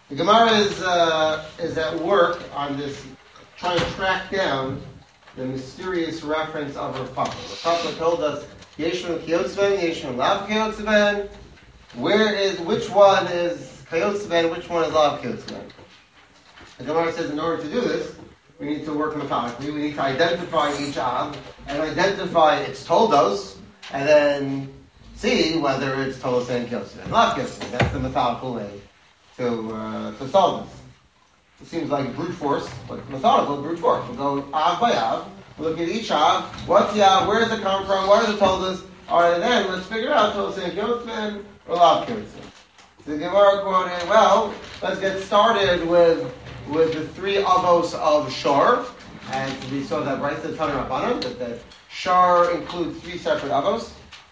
The Gemara is at work on this, trying to track down the mysterious reference of Rav Papa. Rav Papa told us Yeshua Kiyotzben, Yeshua Lav Kiyotzben. Which one is Kiyotzben, which one is Lav Kiyotzben? The Gemara says in order to do this, we need to work methodically. We need to identify each Av and identify its toldos, and then see whether it's toldos and Kiyotzben. Lav Kiyotzben. That's the methodical way to solve this. It seems like brute force, but methodical brute force. We'll go Av by Av. We'll look at each Av. What's the Av? Where does it come from? What are the toldos? Alright, then let's figure out toldos and Kiyotzben or Lav Kiyotzben. The Gemara quoted, well, let's get started with the three avos of Shor. And we saw that right to the Tanur Rabbanan, that Shor includes three separate avos.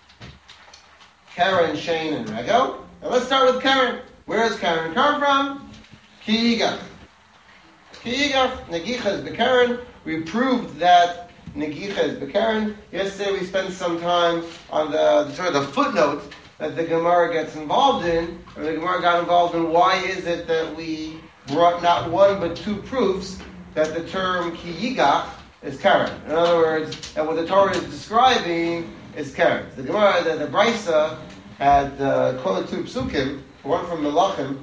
Karen, Shane, and Rego. Now let's start with Karen. Where does Karen come from? Ki-Yigach. Ki-Yigach, Negicha is Bekaren. We proved that Negicha is Bekaren. Yesterday we spent some time on the footnote that the Gemara gets involved in, or the Gemara got involved in why is it that we brought not one but two proofs that the term Ki-Yigach is Karen. In other words, that what the Torah is describing is Karen. The Gemara, the Brisa, had quoted two psukim, one from Melachim,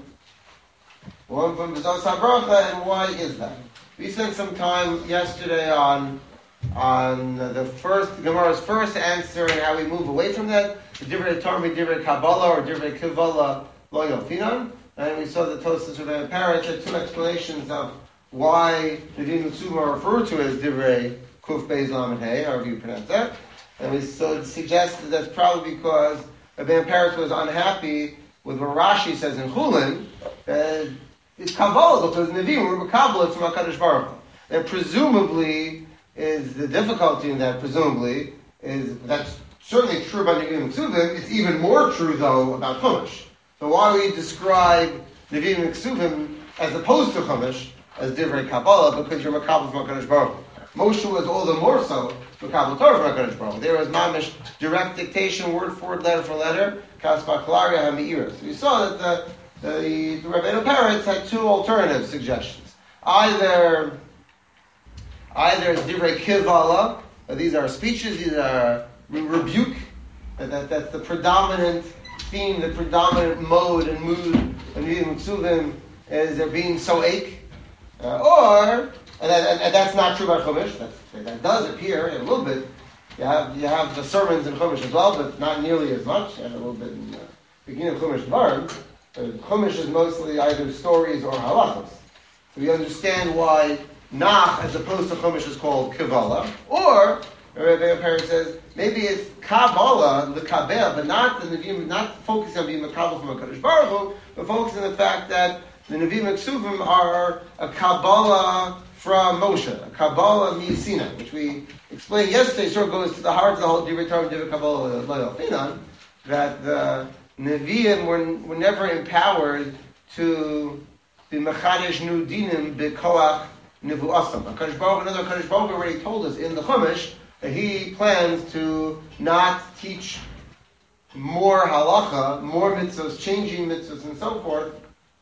one from Bezos HaBracha, and why is that? We spent some time yesterday on the Gemara's first answer and how we move away from that, the Divrei Torah, Divrei Kabbalah, or Divrei Kivala Lo Yofinan, and we saw the Tosas of Paris had two explanations of why the Din Mitzvah are referred to as Divrei Kuf Beis Lamed Hey, however you pronounce that, and we suggested that's probably because Rabbeinu Paris was unhappy with what Rashi says in Chulin, that it's Kabbalah, because Nevi'im were Kabbalah from HaKadosh Baruch Hu. And presumably, is the difficulty in that, that's certainly true about Nevi'im and Ksuvim, it's even more true, though, about Chumash. So why do we describe Nevi'im and Ksuvim as opposed to Chumash as Divrei Kabbalah, because you're Makabal from HaKadosh Baruch Hu? Moshe was all the more so Makabal Torah from HaKadosh Baruch Hu. There was mamish direct dictation, word for word, letter for letter, Kaspa Klaria HaMe'ira. So you saw that the Rabbeinu Peretz had two alternative suggestions. Either Divrei Kivala, these are speeches, these are rebuke, that's the predominant theme, the predominant mode and mood of Nevi'im Ksuvim is they're being so ache. And that's not true about Chumash. That does appear a little bit. You have the sermons in Chumash as well, but not nearly as much. You have a little bit in the beginning of Chumash Dvarim. Chumash is mostly either stories or halachos. So we understand why Nach, as opposed to Chumash, is called Kivala. Or, Rabbi Perez says, maybe it's Kabbalah, the Kabel, but not the Nevi'im, not focusing on being Makabel from HaKadosh Baruch Hu, but focusing on the fact that the Nevi'im and Ksuvim are a Kabbalah from Moshe, a Kabbalah Sinai, which we explained yesterday, sort of goes to the heart of the whole Divrei Torah, Divrei Kabbalah, Lo Yofinan, that the Nevi'im were never empowered to be Mechadesh Nu Dinim B'Koach Nevu'asam. HaKadosh Baruch Hu already told us in the Chumash that he plans to not teach more halacha, more mitzvahs, changing mitzvahs and so forth,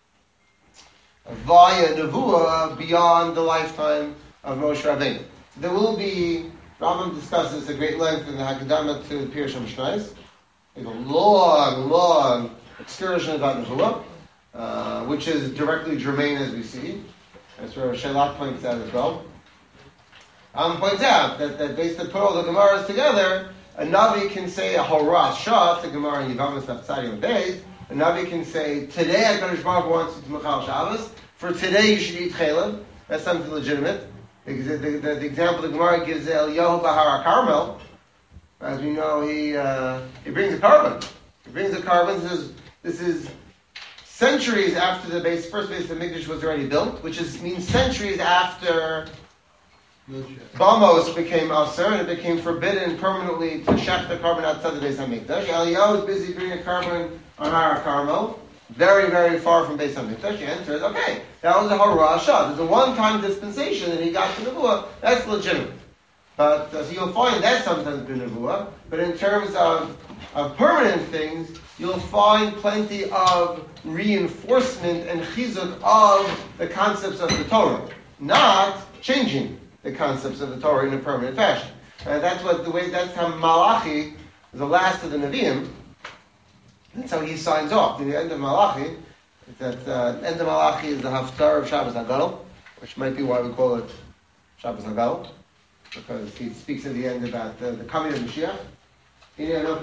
via Nevuah beyond the lifetime of Moshe Rabbeinu. There will be, Rambam discusses at great length in the Haggadah to Pirush HaMishnayos. It's a long excursion about Nevuah, which is directly germane as we see. That's where Shelat points out as well. Points out that based on put all the Gemaras together, a Navi can say a Horas Shah, the Gemara in Yevamos Naftzadi and Beis. A Navi can say, today HaKadosh Baruch Hu wants you to Mechal Shabbos. For today you should eat Chalev. That's something legitimate. The example the Gemara gives Eliyahu Bahar Carmel. As we know, he brings a carbon. He brings a carbon. This is centuries after the first base of Mikdash was already built, which means centuries after Bamos became Aser, and it became forbidden permanently to shech the carbon outside the base of Mikdash. Eliyahu is busy bringing a carbon on Har Carmel, very, very far from Beis HaMikdash. He enters, okay, that was a Horah Shah. There's a one-time dispensation that he got to Nevuah. That's legitimate. But so you'll find that sometimes been Nevuah. But in terms of permanent things, you'll find plenty of reinforcement and chizuk of the concepts of the Torah, not changing the concepts of the Torah in a permanent fashion. That's how Malachi, the last of the Nevi'im, that's how he signs off. In the end of Malachi, end of Malachi is the Haftarah of Shabbos HaGadol, which might be why we call it Shabbos HaGadol, because he speaks at the end about the coming of Mashiach. Before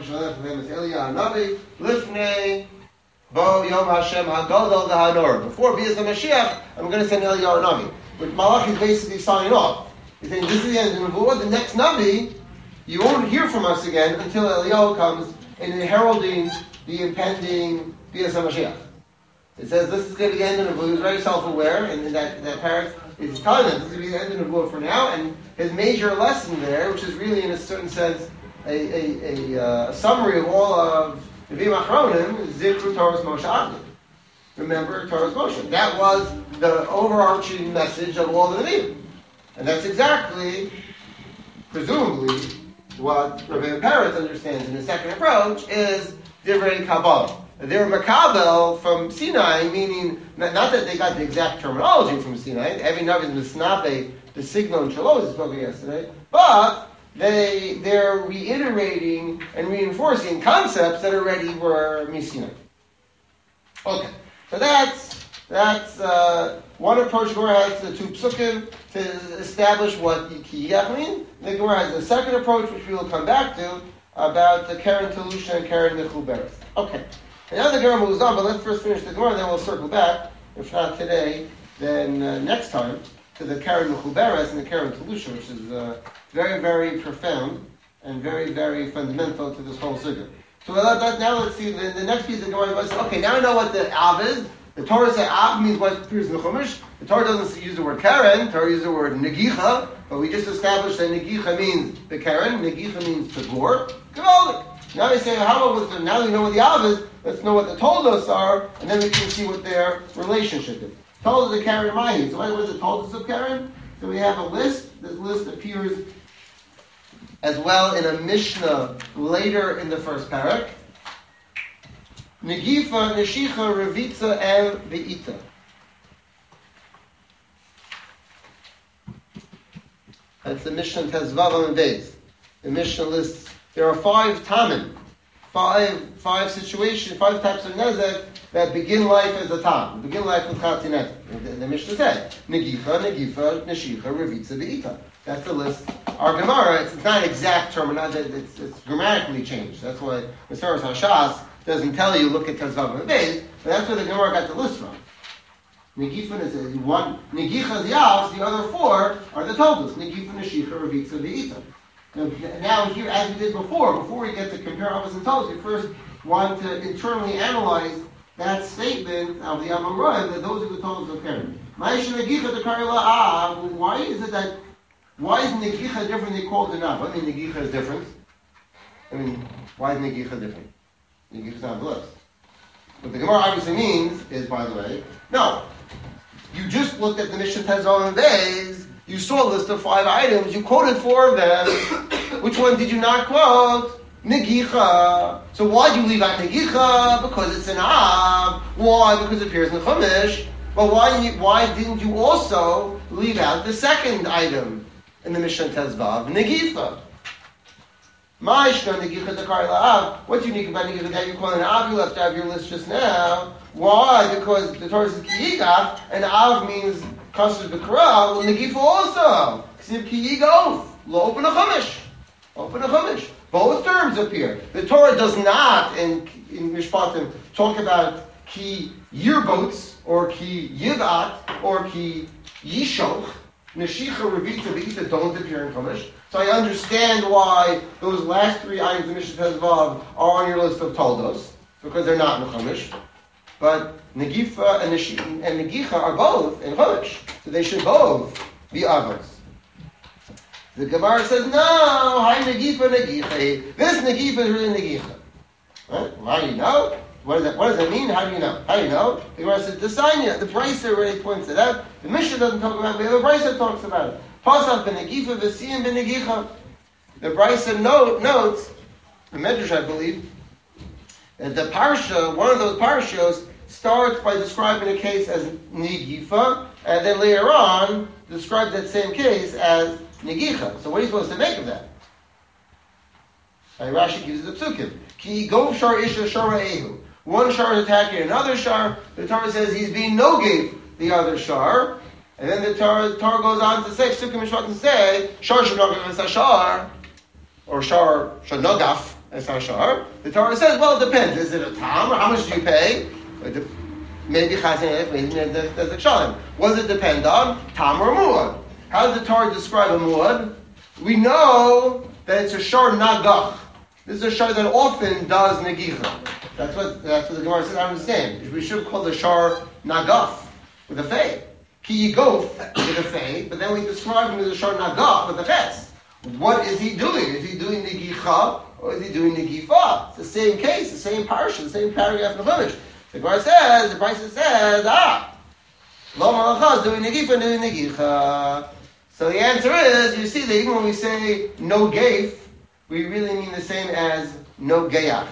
Bias Mashiach, I'm going to send Eliyahu Navi. But Malachi is basically signing off. He's saying, this is the end of the Nebuah. The next Navi, you won't hear from us again until Eliyahu comes and heralding the impending Bias Mashiach. It says this is going to be the end of the Nebuah. He was very self-aware, and in that parak, he's telling them this is going to be the end of the Nebuah for now. And his major lesson there, which is really in a certain sense a summary of all of the Nevi'im Achronim, is Zikru Torah's Moshe Agnew. Remember Torah's Moshe. That was the overarching message of all the Nevi'im. And that's exactly, presumably, what Rabbi Peretz understands in his second approach is Divrei Kabbalah. They're Makabel from Sinai, meaning not that they got the exact terminology from Sinai. Every Navi is Misnape, the signal in Shalos, we spoke of yesterday, but they're reiterating and reinforcing concepts that already were Sinai. Okay, so that's one approach. The Gemara has the two psukim to establish what Kiyach mean. The Gemara has the second approach, which we will come back to, about the Karen Telusha and Karen Mechuberes. Okay, and now the Gemara moves on, but let's first finish the Gemara, then we'll circle back, if not today, then next time, to the Karen Mechuberes and the Karen Telusha, which is very, very profound and very, very fundamental to this whole sugya. So now let's see the next piece of the Gemara. Okay, now I know what the Av is. The Torah says Av means what appears in the Chumash. The Torah doesn't use the word Karen. The Torah uses the word Negicha, but we just established that Negicha means the Karen. Negicha means to gore. Gevaldik. Now they say, how about now that we know what the Av is, let's know what the Toldos are, and then we can see what their relationship is. Toldos of Karen Mahi. So what is the Toldos of Karen? So we have a list. This list appears as well in a Mishnah later in the first parak. Negifa, Neshicha, Revitza, and Ve'ita. That's the Mishnah Tezvav and Beis. The Mishnah lists, there are 5 tamen, five situations, 5 types of nezek that begin life as a tam, begin life with chatzi nezek. The Mishnah said, Negifa, Neshicha, Revitza, Ve'ita. That's the list. Our Gemara, it's not exact terminology, it's grammatically changed. That's why Maseres HaShas doesn't tell you, look at Tezvav and Beis, but that's where the Gemara got the list from. Negifa is one, Negicha is the Avs, the other 4 are the Toldos. Negifa, Neshicha, Revitza, Ve'ita. Now here, as we did before we get to compare Avos and Toldos, we first want to internally analyze that statement of the Amoraim that those are the Toldos of Karen. Why is Negicha different than called the Nav? I mean, Negicha is different. Why is Negicha different? Negicha is not the list. What the Gemara obviously means is, by the way, no. You just looked at the Mishnah Tezvav and Beis, you saw a list of 5 items, you quoted 4 of them. Which one did you not quote? Negicha. So why do you leave out Negicha? Because it's an Av. Why? Because it appears in the Chumash. But why didn't you also leave out the second item in the Mishnah Tezvav, Negifa? Ma'ishna Negifa Dakar La'av. What's unique about Negifa that you call an Av? You left out of your list just now. Why? Because the Torah says Kiyigaf, and Av means Kasher B'Kara. Well, Negifa also. Ksiv Kiyigov. Lo open a Chumash. Open a Chumash. Both terms appear. The Torah does not, in Mishpatim, talk about Ki Yirbots, or Ki Yivat, or Ki Yishoch. Neshicha, Revitza, Ve'ita don't appear in Chumash. So I understand why those last 3 items in Mishnah Tezvav are on your list of Toldos, because they're not in Chumash. But Negifa and Negicha are both in Chumash, so they should both be Avos. The Gemara says, no, hi Negifa, Negicha. This Negifa is really Negicha. Right? How do you know? What does that mean? How do you know? How do you know? The Gemara says, the Sanya, the Brisa already points it out. The Mishnah doesn't talk about it, but the Brisa talks about it. Pasach b'Negifa, v'siyim b'Negicha. The Brisa notes, the Medrash I believe, And the parsha, one of those parshas, starts by describing a case as nigifa, and then later on describes that same case as nigicha. So what are you supposed to make of that? And Rashi gives the psukim. Ki gov shar isha shara ehu. One shar is attacking another shar. The Torah says he's being no-gave the other shar. And then the Torah goes on to say, psukim mishpat to say, shar shenogaf es hashar, or shar shenogaf es hashar. The Torah says, well, it depends. Is it a tam, or how much do you pay? Maybe chazan, maybe there's a kshalim. What does it depend on? Tam or muad? How does the Torah describe a muad? We know that it's a shar nagach. This is a shar that often does negicha. That's what the Gemara says. I understand. We should call the shar nagach with a fei. Ki yigof with a fei, but then we describe him as a shar nagach with a ches. What is he doing? Is he doing negicha or is he doing negifa? It's the same case, the same parsha, the same paragraph in the village. The Gemara says, the Brisa says, lo malacha is doing negicha. So the answer is, you see that even when we say no geif, we really mean the same as no geyach.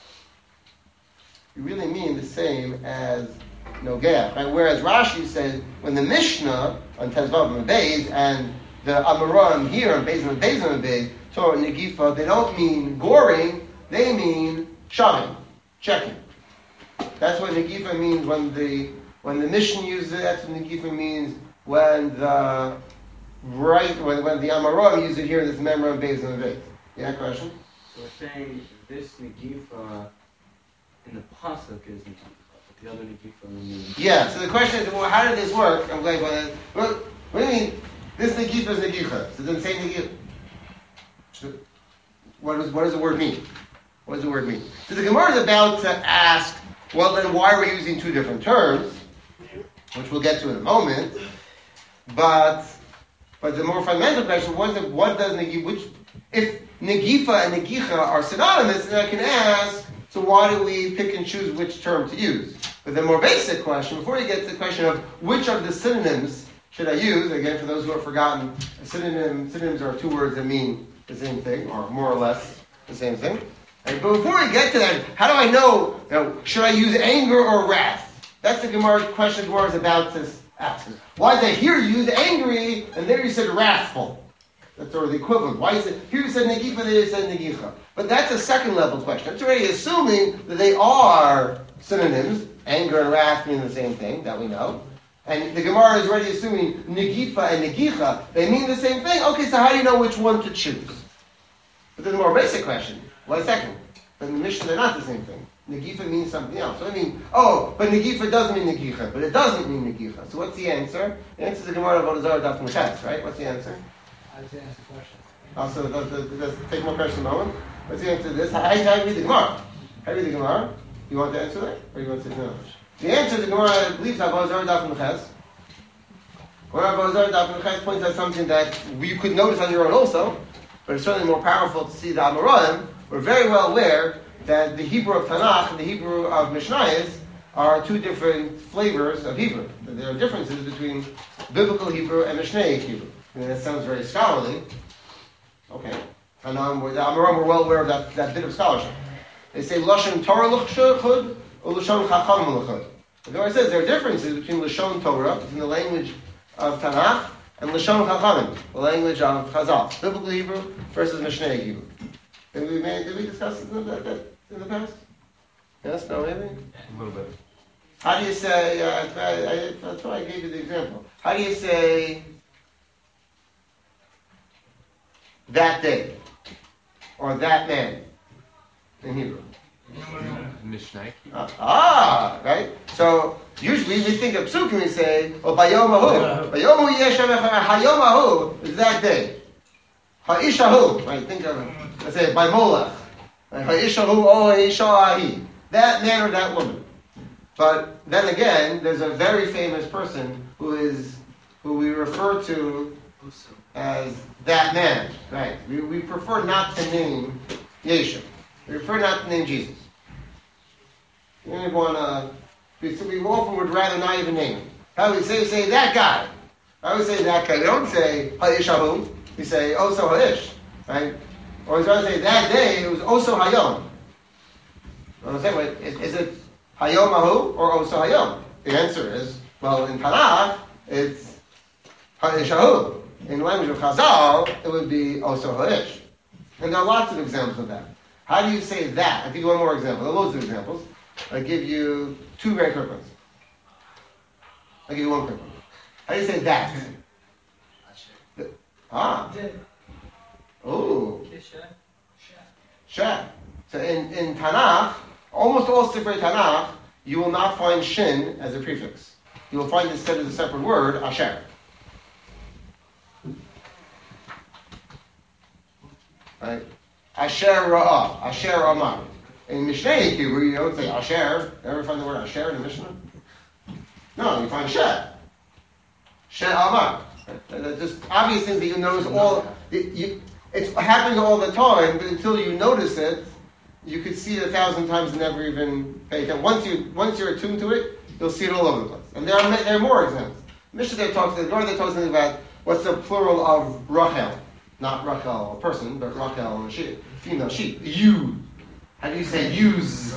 We really mean the same as no geyach. Right? Whereas Rashi says, when the Mishnah on Tezvav and Beis and the Amoraim here on Beis and Beis, Torah and negifa, they don't mean goring, they mean shoving, checking. That's what negifa means when the Mishnah uses it. That's what negifa means when the Amoraim use it here in this Memra and Beis and Beis. Yeah, question? So we're saying this negifa in the pasuk is negifa, but the other negifa means. Yeah. So the question is, well, how did this work? I'm like, well, what do you mean? This negifa is negifa. So it doesn't say negifa. What does the word mean? What does the word mean? So the Gemara is about to ask, well, then why are we using two different terms? Which we'll get to in a moment. But the more fundamental question, what does negifa? If negifa and negicha are synonymous, then I can ask, so why do we pick and choose which term to use? But the more basic question, before you get to the question of which of the synonyms should I use, again, for those who have forgotten, synonyms are two words that mean the same thing, or more or less the same thing. Right? But before we get to that, how do I know, should I use anger or wrath? That's the Gemara question Gemara is about to ask. Why did I hear you use angry, and there you said wrathful? That's sort of the equivalent. Why is it here you said negifa, there you said negicha? But that's a second level question. It's already assuming that they are synonyms. Anger and wrath mean the same thing, that we know. And the Gemara is already assuming negifa and negicha, they mean the same thing. Okay, so how do you know which one to choose? But then the more basic question, wait a second. But in the Mishnah, they're not the same thing. Negifa means something else. So I mean, but negifa does mean negicha, but it doesn't mean negicha. So what's the answer? The answer is the Gemara of Avodah Zarah Daf Meches, right? What's the answer? I was asked the question. Also, let's take more questions a moment. What's the answer to this? How do you read the Gemara? How do you read the Gemara? You want to answer that? Or you want to say no? The answer to the Gemara believes Avodah Zarah Daf Meches. Avodah Zarah Daf Meches points out something that you could notice on your own also, but it's certainly more powerful to see the Amoraim. We're very well aware that the Hebrew of Tanakh and the Hebrew of Mishnayos are two different flavors of Hebrew. There are differences between biblical Hebrew and Mishnaic Hebrew. And that sounds very scholarly. Okay. And the Amoraim were well aware of that bit of scholarship. They say Lashon Torah l'chud or Lashon Chacham l'chud. The Gemara says there are differences between Lashon Torah, between the language of Tanakh, and Lashon Chachamim, the language of Chazal, biblical Hebrew versus Mishnaic Hebrew. Did we discuss that in the past? Yes? No? Maybe? A little bit. How do you say? That's why I gave you the example. How do you say that day or that man in Hebrew? Mishnah. Right? So usually we think of psukim, we say, bayomahu. Bayomahu yeshavech hayomahu is that day. Ha'ishahu, right? Think of, let's say, by Molech. Ha'ishahu o ha'ishahi. That man or that woman. But then again, there's a very famous person who we refer to as that man. Right? We prefer not to name Yeshua. We prefer not to name Jesus. We often would rather not even name him. How do we say that guy? I would say that guy. We don't say Ha'ishahu. We say Oso Ha'ish. Right? Or we try to say that day it was Oso Hayom. Well, the same way, is it Hayom Ahu or Oso Hayom? The answer is, well, in Tanakh, it's Ha'ish Ahu. In the language of Chazal, it would be Oso Ha'ish. And there are lots of examples of that. How do you say that? I'll give you one more example. There are loads of examples. I'll give you two very quick ones. I'll give you one quick one. How do you say that? Ah. Oh. Sheh. So in Tanakh, almost all Sifrei Tanakh, you will not find shin as a prefix. You will find instead as a separate word, asher. Right? Asher ra'ah, asher amar. In Mishnah Hebrew, you don't say asher. Ever find the word asher in the Mishnah? No, you find sheh. Sheh amar. Just obvious things that you notice all. It happens all the time, but until you notice it, you could see it 1,000 times and never even pay attention. Once you're attuned to it, you'll see it all over the place. And there are more examples. Mishnah there talks about what's the plural of Rachel, not Rachel a person, but Rachel a sheep, female sheep. You. How do you say use?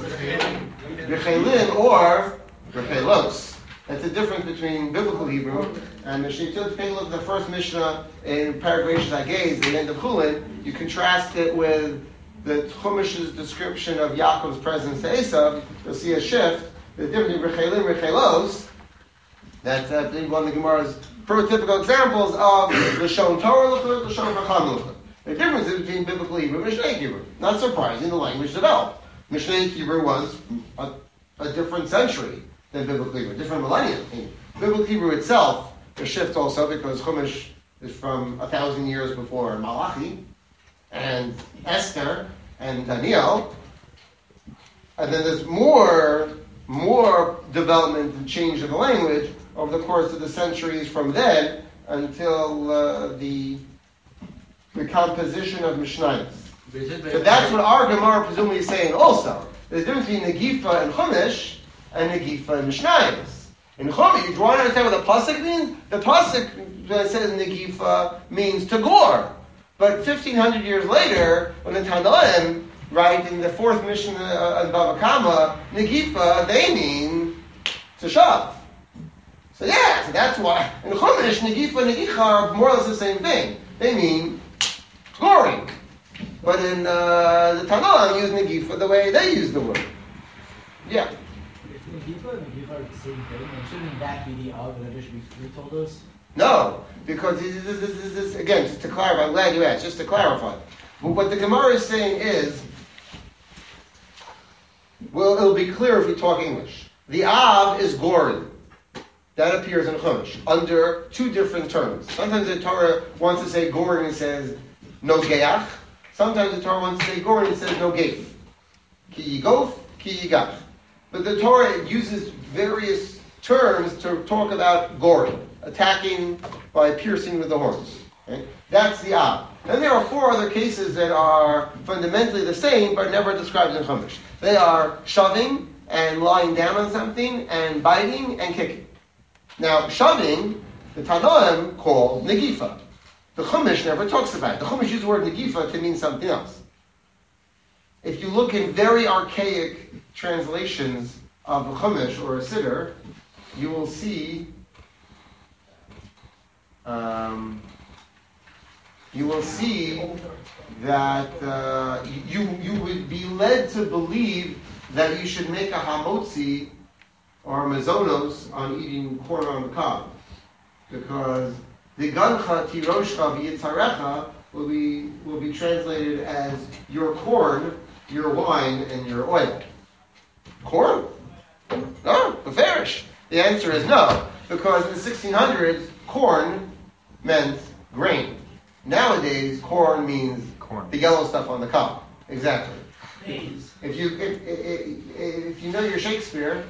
Rechelin or Rechelos. That's the difference between biblical Hebrew and Mishnah. If you take a look at the first Mishnah in Paragraph Zagez, the end of Chulin, you contrast it with the Chumish's description of Yaakov's presence to Esav, you'll see a shift. The difference between Rechelim, Rechelos, that's I believe one of the Gemara's prototypical examples of Lashon Torah Luchot, Lashon Chacham Luchot. The difference is between biblical Hebrew and Mishnah Hebrew. Not surprising, the language developed. Mishnah Hebrew was a different century than biblical Hebrew, different millennium. Biblical Hebrew itself, the shift also because Chumash is from 1,000 years before Malachi, and Esther, and Daniel. And then there's more development and change of the language over the course of the centuries from then until the composition of Mishnayos. So that's what our Gemara presumably is saying also. There's a difference between Negifa and Chumash and Negifa and Mishnayos. In Chumash, you want to understand what the Pasuk means? The Pasuk that says Negifa means to gore. But 1,500 years later, when the Tanoim write in the fourth Mishnah of Bava Kama, Negifa, they mean to shove. So that's why. In Chumash, Negifa and Negicha are more or less the same thing. They mean goring. But in the Tanoim use Negifa the way they use the word. Yeah. If Negifa and Negifa are the same thing, then shouldn't that be the of, and there should be three toldos? No, because this again, just to clarify, I'm glad you asked, just to clarify. But what the Gemara is saying is, well, it'll be clear if we talk English. The Av is Gorin. That appears in Chumash under two different terms. Sometimes the Torah wants to say Gorin and says no Geach. Sometimes the Torah wants to say Gorin and says no Geif. Ki Yigof, Ki Yigach. But the Torah uses various terms to talk about Gorin, attacking by piercing with the horns. Okay? That's the Av. Then there are four other cases that are fundamentally the same, but never described in Chumash. They are shoving and lying down on something, and biting and kicking. Now, shoving, the Tanoim call Negifa. The Chumash never talks about it. The Chumash uses the word Negifa to mean something else. If you look in very archaic translations of a Chumash or a Siddur, you will see that you would be led to believe that you should make a hamotzi or a mazonos on eating corn on the cob, because the gancha tiroshcha v'yitzarecha will be translated as your corn, your wine, and your oil. Corn? No, beferish. The answer is no, because in the 1600s, corn meant grain. Nowadays, corn means corn. The yellow stuff on the cob. Exactly. If you know your Shakespeare,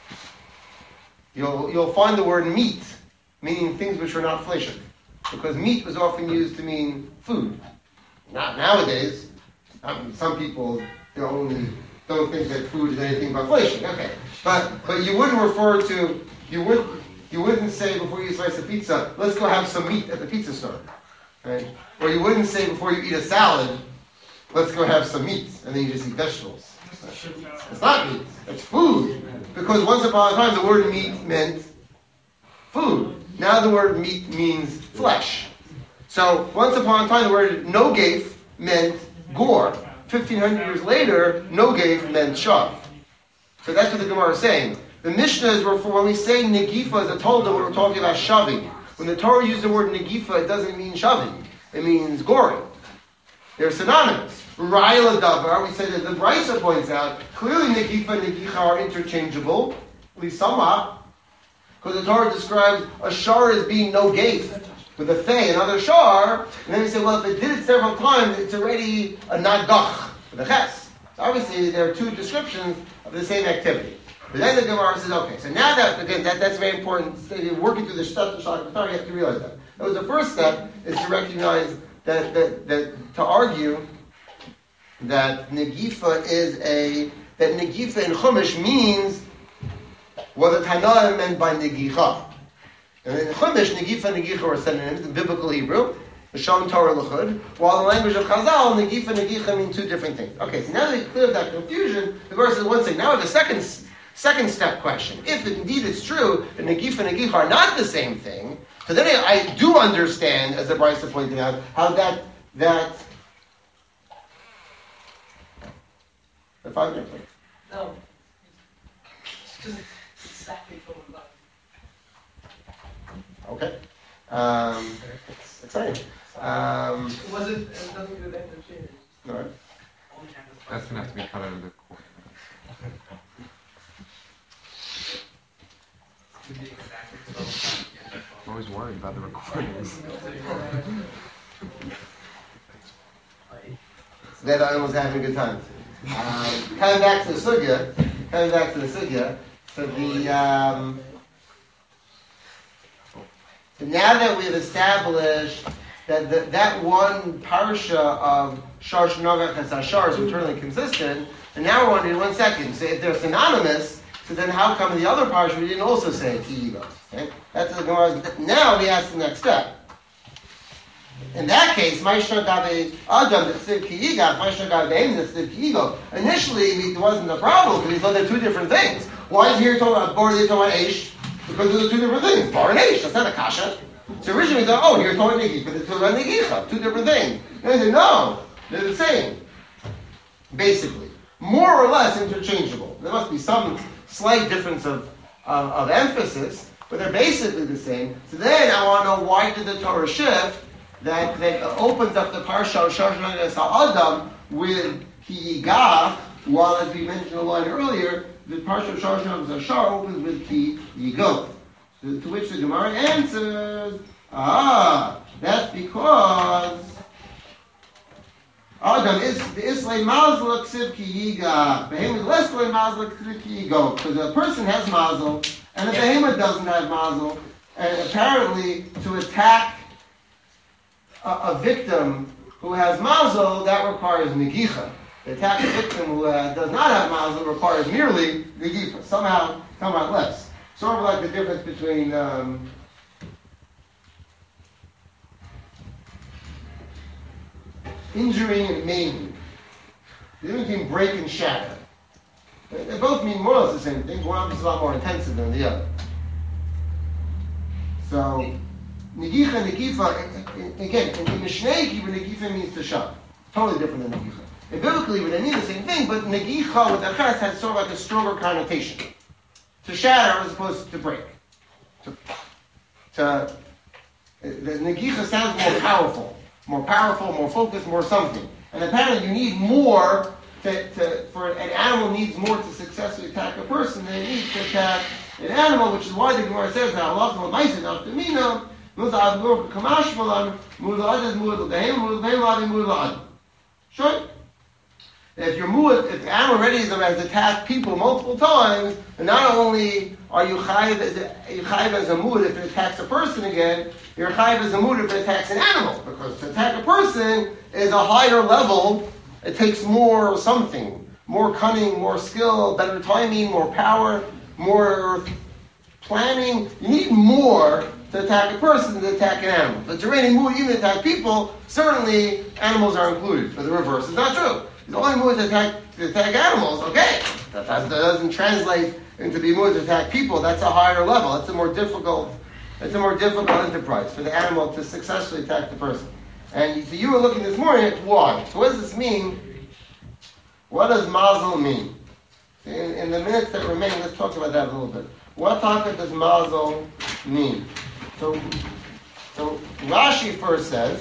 you'll find the word meat, meaning things which are not fleshig, because meat was often used to mean food. Not nowadays. Some people don't think that food is anything but fleshig. Okay, but you wouldn't refer to you wouldn't say before you slice a pizza, let's go have some meat at the pizza store, right? Or you wouldn't say before you eat a salad, let's go have some meat, and then you just eat vegetables. It's not meat. It's food. Because once upon a time, the word meat meant food. Now the word meat means flesh. So once upon a time, the word nogef meant gore. 1,500 years later, nogef meant shav. So that's what the Gemara is saying. The Mishnahs were for when we say negifa as a tolda, we're talking about shaving. When the Torah used the word negifa, it doesn't mean shaving. It means goring. They're synonymous. Ra'il davar, we say that the Brisa points out, clearly negifa and negicha are interchangeable, at least somewhat, because the Torah describes a shar as being no gate with a fey, another shar, and then we say, well, if it did it several times, it's already a nagach with a ches. So obviously, there are two descriptions of the same activity. But then the Gemara says, okay, so now that, again, that's very important. Working through the Shtat Shach B'tar, you have to realize that. That was the first step, is to recognize that to argue that Negifa that Negifa in Chumash means what the Tanah meant by Negicha. And in Chumash, Negifa and Negicha were synonyms in biblical Hebrew, Lashon Torah L'chud, while in the language of Chazal, Negifa and Negicha mean two different things. Okay, so now that we cleared that confusion, the verse is one thing. Now the second step question. If indeed it's true that Negifa and Negicha are not the same thing, so then I do understand, as the Brisa pointed out, how that the 5 minutes. No. It's exactly from above. Okay. It's exciting. Was it nothing to do with that change? No. That's going to have to be cut out of the court. I'm always worried about the recordings. That I was having a good time. Coming back to the sugya. So so now that we've established that one parsha of Shar Shnogach and Sashar is eternally consistent, and now we're wondering, 1 second, so if they're synonymous, so then how come the other parsha we didn't also say Ki-Yigo? Okay? That's the Gemara. Now we ask the next step. In that case, Ma'ishna Gabe Adam Tzib Ki-Yiga, Ma'ishna Gabe Em Tzib Ki-Yigo. Initially, it wasn't a problem because we thought they're two different things. Why is here talking about Bor, they're talking about Eish? Because those are two different things. Bar and Eish, that's not a kasha. So originally we thought, you're talking about Negi, but it's talking about Negicha, two different things. And they said, no, they're the same. Basically. More or less interchangeable. There must be some slight difference of emphasis, but they're basically the same. So then I want to know, why did the Torah shift that opens up the parsha of Shar Adam with Ki-Yiga, while, as we mentioned a line earlier, the parsha of Shar opens with Ki-Yigo. To which the Gemara answers, that's because Adam is the Islay Mazla Ksiv Ki-Yiga. Behemoth Leslay Mazla Ksiv Ki-Yigo. Because a person has mazel, and a behemoth doesn't have mazel. And apparently, to attack a victim who has mazel, that requires negicha. To attack a victim who does not have mazel requires merely negicha. Somehow less. Sort of like the difference between injuring and maiming. The difference between break and shatter. They both mean more or less the same thing. One is a lot more intensive than the other. So, negicha and negifa, again, in Mishnei, negifa means to shut. Totally different than negicha. And biblically, they mean the same thing, but negicha with the ches has sort of like a stronger connotation. To shatter as opposed to break. The negicha sounds more powerful, more focused, more something. And apparently you need more for an animal needs more to successfully attack a person than it needs to attack an animal, which is why the Gemara says that Allah will nice enough to mina. Sure. If the animal already has attacked people multiple times, and not only are you chayiv as a mood if it attacks a person again, you're chayiv as a mood if it attacks an animal. Because to attack a person is a higher level. It takes more something, more cunning, more skill, better timing, more power, more planning. You need more to attack a person than to attack an animal. But to really mood even attack people, certainly animals are included. But the reverse is not true. he's only moved to attack animals. Okay, that doesn't translate into being moved to attack people. That's a higher level. It's a more difficult enterprise for the animal to successfully attack the person. And so you were looking this morning at why. So what does this mean? What does mazel mean? In the minutes that remain, let's talk about that a little bit. What topic does mazel mean? So Rashi first says,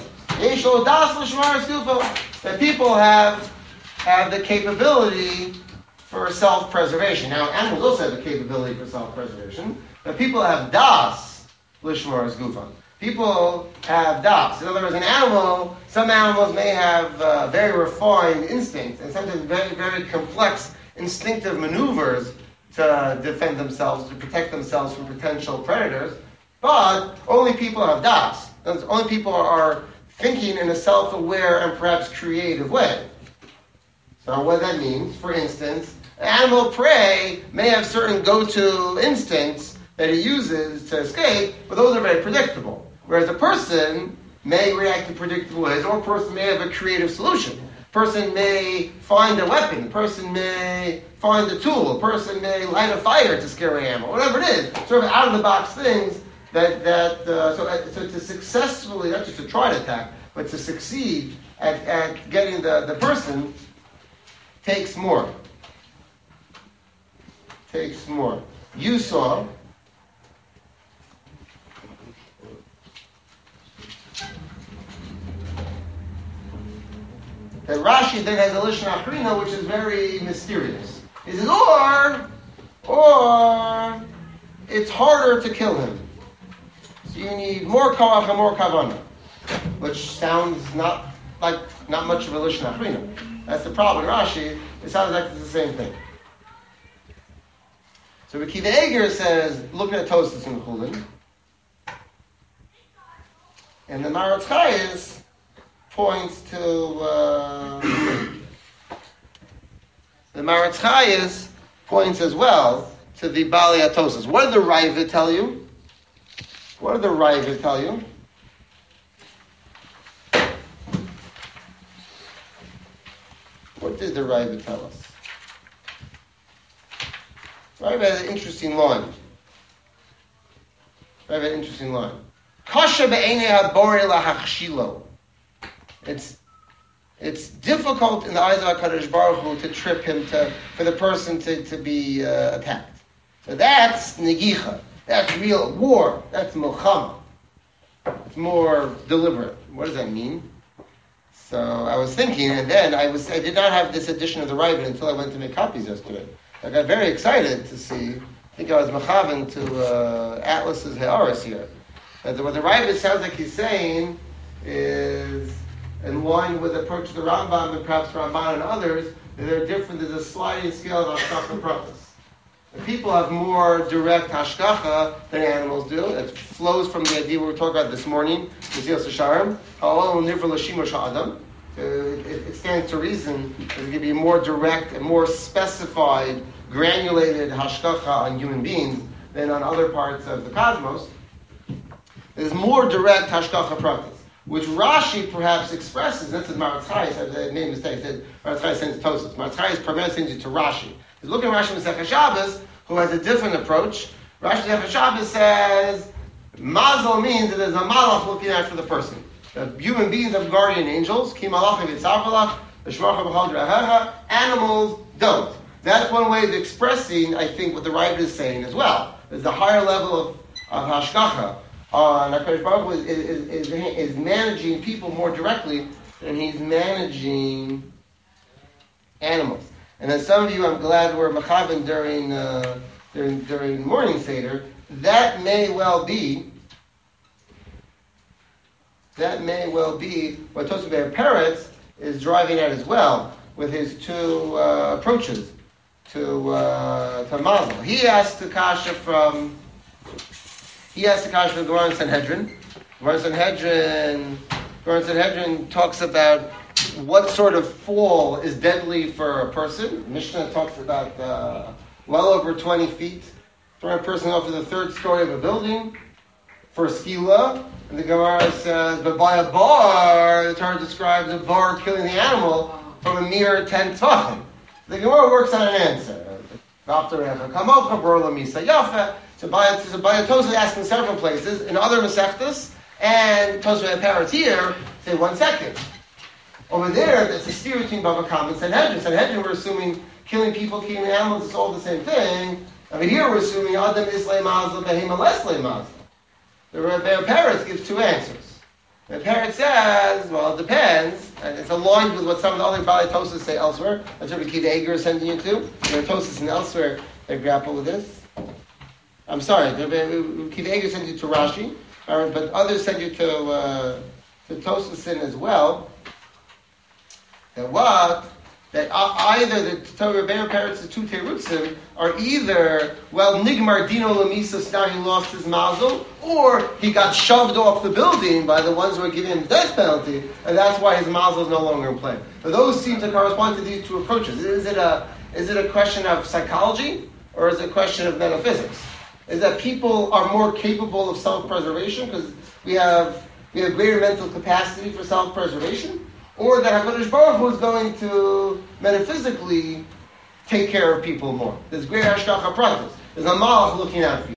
that people have the capability for self-preservation. Now, animals also have the capability for self-preservation, but people have das lishmar gufan. People have das. In other words, some animals may have very refined instincts and sometimes very, very complex instinctive maneuvers to defend themselves, to protect themselves from potential predators, but only people have das. Only people are thinking in a self-aware and perhaps creative way. So what that means, for instance, animal prey may have certain go-to instincts that it uses to escape, but those are very predictable. Whereas a person may react in predictable ways, or a person may have a creative solution. A person may find a weapon. A person may find a tool. A person may light a fire to scare an animal. Whatever it is, sort of out-of-the-box things so to successfully, not just to try to attack, but to succeed at getting the person takes more. You saw that Rashi then has a Lishon Achrina, which is very mysterious. He says, or it's harder to kill him. So you need more koach and more kavanah, which sounds not much of a Lishon Achrina. That's the problem. Rashi, it sounds like it's the same thing. So Akiva Eiger says, looking at Tosfos in Chulin, and the Maratz Chayes points to as well to the Bali Atosas. What did the Ravid tell you? What did the Ravid tell you? What did the Ravid tell us? Ravid has an interesting line. Kasha be'enei habori lahachshilo. It's difficult in the eyes of HaKadosh Baruch Hu to trip him for the person to be attacked. So that's negicha. That's real war. That's milchama. It's more deliberate. What does that mean? So I was thinking, and then I did not have this edition of the Ravid until I went to make copies yesterday. I got very excited to see. I think I was mechaven to Atlas's Ha'aris here. That what the Ravid sounds like he's saying is in line with the approach of the Rambam and perhaps Ramban and others, that they're different. There's a sliding scale of hashgacha pratis. People have more direct hashgacha than animals do. It flows from the idea we were talking about this morning, Mesilas Yesharim. It stands to reason that there could be more direct and more specified, granulated hashgacha on human beings than on other parts of the cosmos. There's more direct hashgacha pratis, which Rashi perhaps expresses. That's what Maratz Chayes, I made a mistake. Maratz Chayes sends Tosfos. Maratz Chayes primarily sends it to Rashi. He's looking at Rashi Masechah Shabbos, who has a different approach. Rashi Masechah Shabbos says, Mazel means that there's a malach looking after the person. That human beings have guardian angels. Ki malachim yitzarchalach, v'shmarcha b'chol d'rahecha. Animals don't. That's one way of expressing, I think, what the Ravid is saying as well. There's a higher level of hashgacha. HaKadosh Baruch Hu is managing people more directly than he's managing animals. And then some of you, I'm glad, were mechaven during morning seder. That may well be what Tosfos Be'er Peretz is driving at as well with his two approaches to Mazel. He asked the kasha from Gemara and Sanhedrin. Gemara and Sanhedrin talks about what sort of fall is deadly for a person. Mishnah talks about well over 20 feet. Throwing a person off to the third story of a building for skila. And the Gemara says, but by a bar, the Torah describes a bar killing the animal from a mere 10 tvachim. The Gemara works on an answer. So by Tosfos asks in several places, in other Masechtas, and Tosfos parrots here, say 1 second. Over there, there's a steer between Bava Kama and Sanhedrin. Sanhedrin, we're assuming killing people, killing animals, is all the same thing. I mean, here we're assuming Adam Islay Mazal, Behema Leslay Mazal. The Rebbe Peretz gives 2 answers. The Peretz says, well, it depends, and it's aligned with what some of the other Bali Tosfos say elsewhere. That's what Akiva Eiger is sending you to. There are Tosfos and elsewhere that grapple with this. I'm sorry, Akiva Eiger sends you to Rashi, but others send you to Tosfos as well. That either the Torah Rebbe Peretz, the 2 terutzim, are either, well, Nigmar Dino Lamisas, now he lost his mazel, or he got shoved off the building by the ones who were giving him the death penalty, and that's why his mazel is no longer in play. But those seem to correspond to these 2 approaches. Is it a question of psychology, or is it a question of metaphysics? Is that people are more capable of self-preservation because we have greater mental capacity for self-preservation? Or that HaKadosh Baruch Hu is going to metaphysically take care of people more. There's great hashgacha pratis. There's a malach looking out for you.